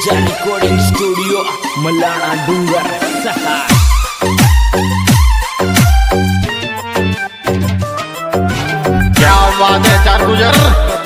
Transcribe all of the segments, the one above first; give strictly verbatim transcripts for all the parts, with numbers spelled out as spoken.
ऊंचा recording studio Malana डूंगर सहा। क्या बात है चार गुजर।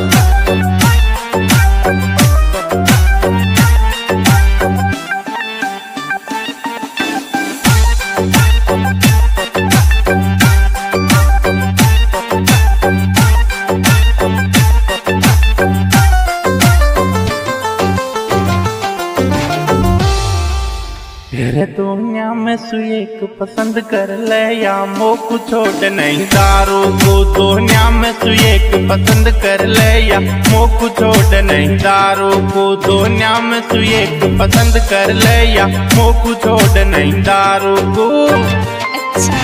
तेरे दुनिया में सुएक पसंद कर ले या मोक छोड़ नहीं दारू को। दुनिया में सुएक पसंद कर ले या मोक छोड़ नहीं दारू को। दुनिया में सुएक पसंद कर ले या मोक छोड़ नहीं दारू को। अच्छा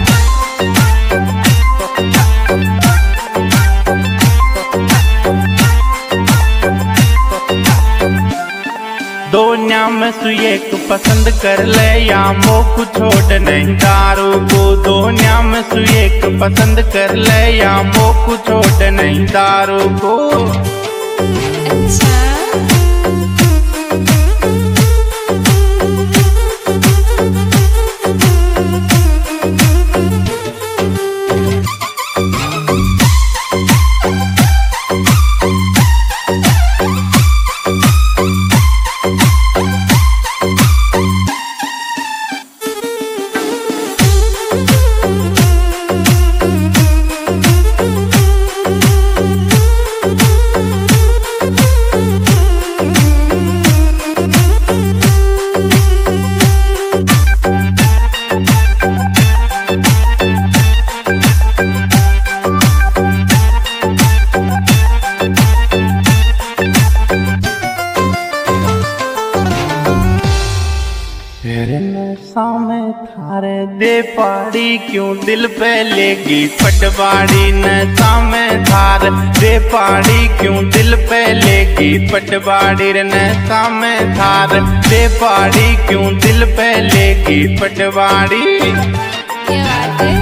दुनिया में सुएक पसंद कर ले या मोक छोड़ नहीं दारू को। दुनिया में सुएक पसंद कर ले या मोक छोड़ नहीं दारू को। अच्छा तेरे नशा में थारे दे पाड़ी क्यों दिल पे लेगी पटवाड़ी। नशा में थार दे पाड़ी क्यों दिल पे लेगी पटवाड़ी। रे नशा में थार दे पाड़ी क्यों दिल पे लेगी पटवाड़ी। क्या बात है।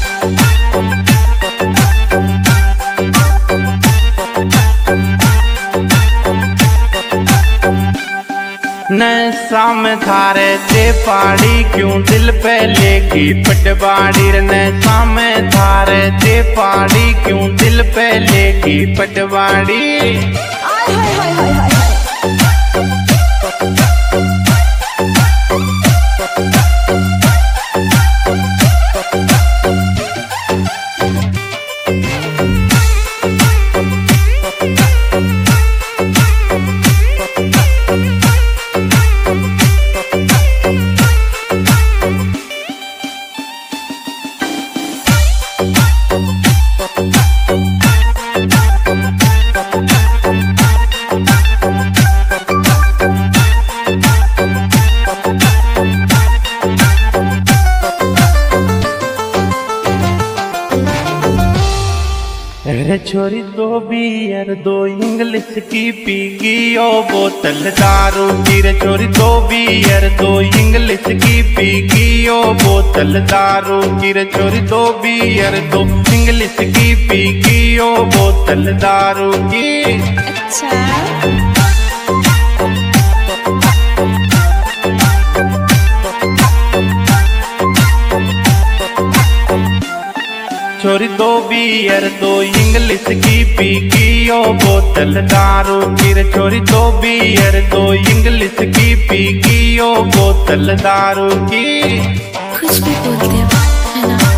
नशा में थारे दे पाड़ी क्यों दिल पे लेगी पटवाड़ी। रे नशा में थारे दे पाड़ी क्यों दिल पे लेगी पटवाड़ी। हाय हाय हाय हाय हाय हाय। अरे छोरी दो बियर दो इंग्लिश की पीगी ओ बोतल दारू की। रे छोरी दो बियर दो इंग्लिश की पीगी ओ बोतल दारू की। रे छोरी दो बियर दो इंग्लिश की पीगी ओ बोतल दारू की। अच्छा छोरी दो बियर दो इंग्लिश की पीगी ओ बोतल दारू की। रे छोरी दो बियर दो इंग्लिश की पीगी ओ बोतल दारू की। कुछ भी बोलते हो है ना।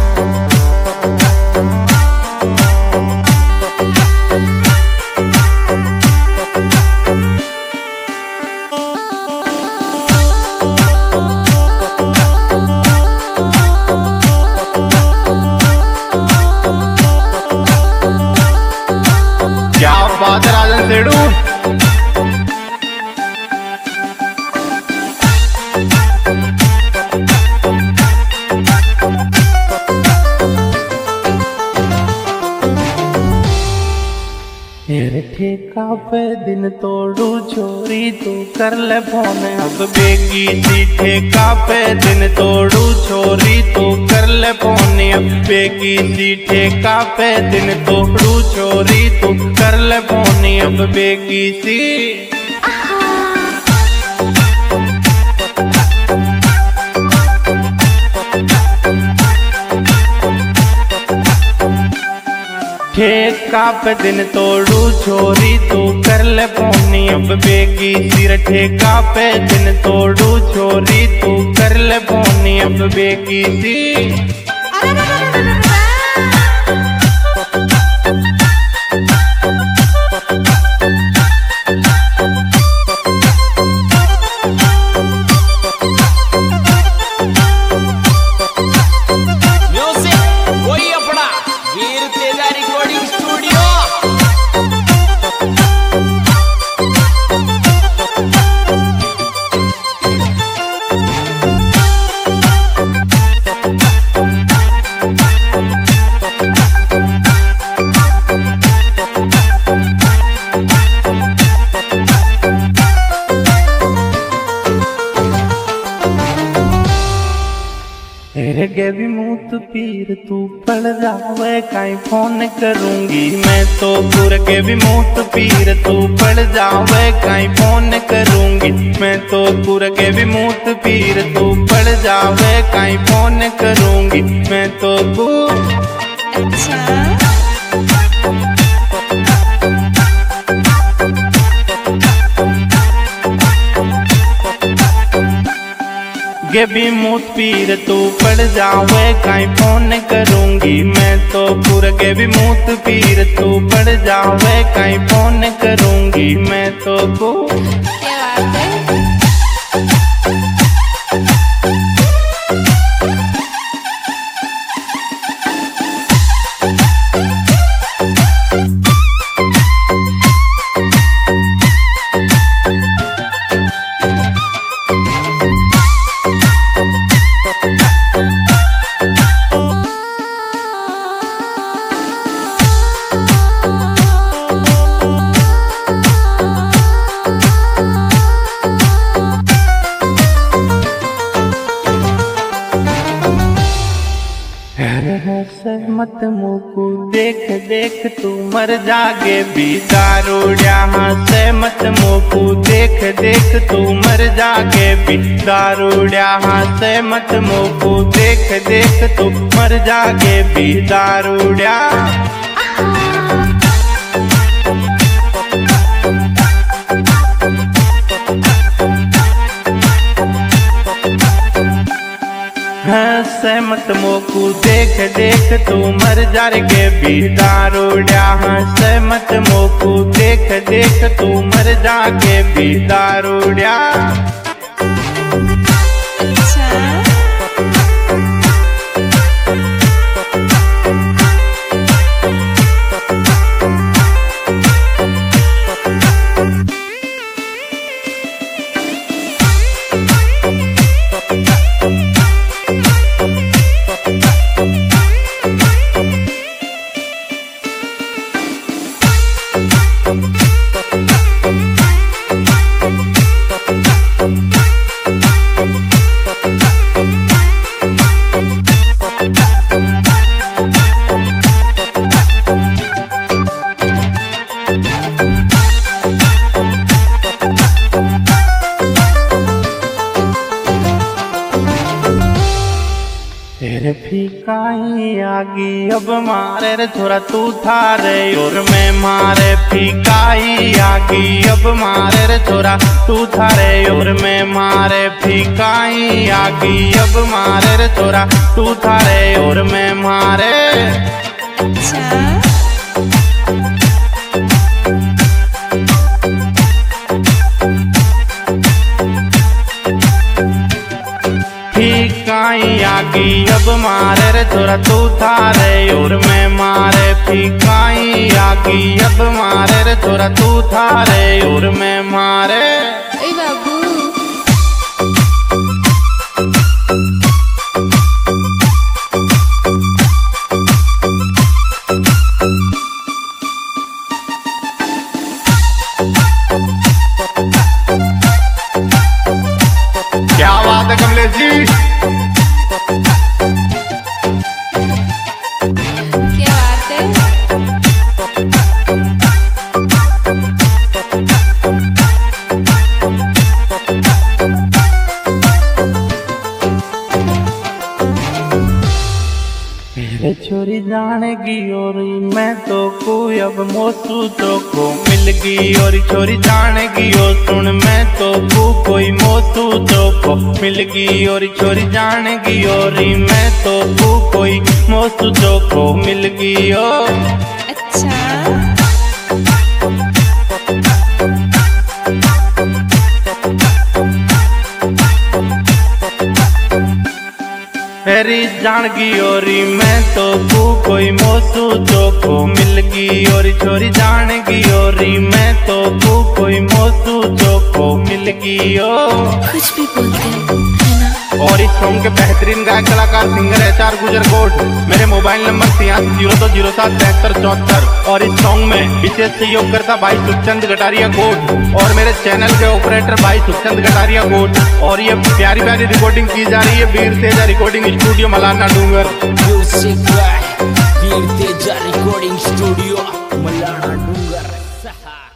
क्या बात है राजन सेठू। तेरे ठेका पे दिन तोड़ू छोरी तू कर ले फोन अब बेगी सी। ठेका पे दिन तोड़ू छोरी तू कर ले फोन अब बेगी सी। ठेका पे दिन तोड़ू छोरी तू कर ले फोन अब बेगी सी। एक काप दिन तोड़ू छोरी तू कर ले पोनी अब बेगी सिर ठेका पे दिन तोड़ू छोरी तू कर ले पोनी अब बेगी सी। गे भी मूत पीर तू पड़ जावे काई फोन करूंगी मैं तो पूर के भी मूत पीर तू पड़ जावे काई फोन करूंगी मैं तो पूर के भी मूत पीर तू पड़ जावे काई फोन करूंगी मैं तो अच्छा गे भी मूत पीर तू पड़ जावे काई फोन करूंगी मैं तो पूरा गे भी मूत पीर तू पड़ जावे काई फोन करूंगी मैं तो को क्या बात है। मत मुकू देख देख तू मर जागे भी दारूड्या से मत मुकू देख देख तू मर जागे भी दारूड्या से मत मुकू देख देख तू मर जागे भी दारूड्या। सहमत मोकू देख देख तू मर जागे भी दारूड्या सहमत मोकू देख देख तू मर जागे भी दारूड्या। तेरे फीकाई आगी अब मारे रे थोड़ा तू थारे और मैं मारे फीकाई आगी अब मारे रे थोड़ा तू थारे और मैं मारे फीकाई आगी अब मारे रे थोड़ा तू थारे और मैं मारे। अच्छा फीकाई आगी अब मारे रे थोड़ा तू थारे और मैं मारे फीकाई आगी अब मारे रे थोड़ा तू थारे और मैं मारे। ए बाबू क्या बात है कमलेश जी। क्या बात है। जानेगी और मैं तो को अब मोसू तो को मिल गई और छोरी जानेगी और सुन मैं तो को कोई मोसू तो को मिल गई और छोरी जानेगी और मैं तो को कोई मोसू तो को मिल गई ओ अच्छा फेरी जानगी और मैं तो को कोई मोसू तो को मिल गई और छोरी जानगी और मैं तो को कोई मोसू तो को मिल गई ओ कुछ भी बोलते है ना। और इस सॉन्ग के बेहतरीन गायक कलाकार singer H R Gujar Kot. मेरे मोबाइल नंबर छियासी जीरो दो जीरो सात तिहत्तर चौहत्तर। और इस सॉन्ग में विशेष सहयोग करता भाई सुखचंद गटारिया कोट और मेरे चैनल के ऑपरेटर भाई सुखचंद गटारिया कोट। और ये प्यारी प्यारी रिकॉर्डिंग की जा रही है Veer Teja recording studio Malana Dungar. Music by Veer Teja recording studio Malana Dungar.